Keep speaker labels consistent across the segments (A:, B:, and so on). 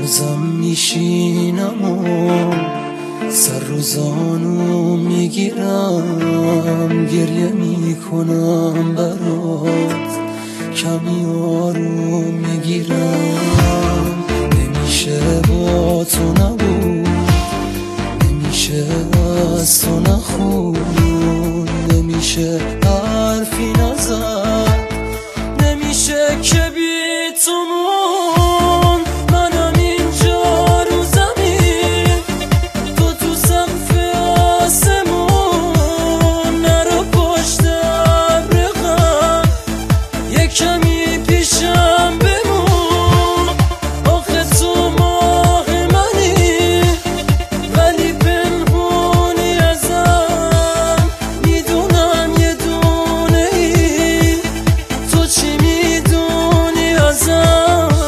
A: هنوزم میشینم و سر رو زانو میگیرم، گریه میکنم برات، کمی آروم میگیرم. نمیشه با تو نبود، نمیشه از تو نخون، نمیشه حرفی نزد، نمیشه که بی تو مون. منم اینجا رو زمین، تو تو سقف آسمون، نرو پشت ابر غم، یه کمی پیشم بمون. آخه تو ماه منی ولی پنهونی ازم، میدونم یه دونه ای، تو چی میدونی ازم؟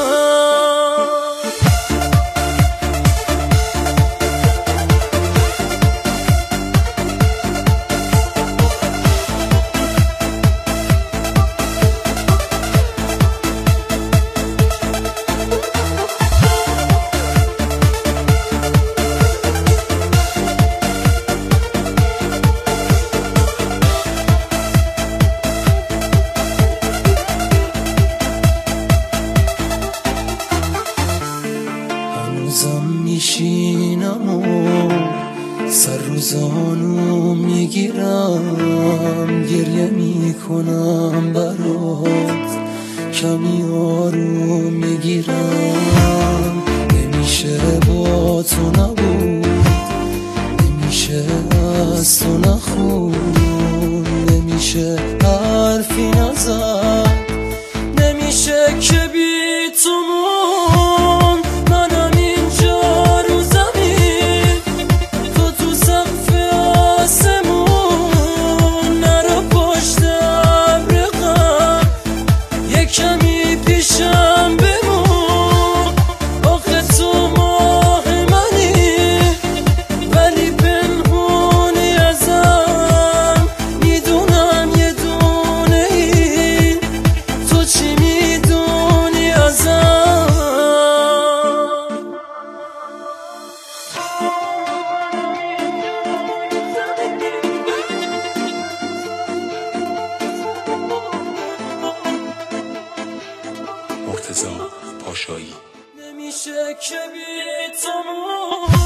A: هنوزم میشینم و سر رو زانو میگیرم، گریه میکنم برات، کمی آروم میگیرم. نمیشه با تو نبود، نمیشه از تو نخون، نمیشه حرفی نزد، نمیشه که بی تو مون. منم اینجا رو زمین، تو تو سقف آسمون، نرو پشت ابر غم، یه کمی پیشم بمون. آخه تو ماه منی ولی پنهونی ازم، میدونم یه دونه ای، تو چی میدونی ازم؟
B: مرتضی پاشایی.
A: نمیشه که بی تو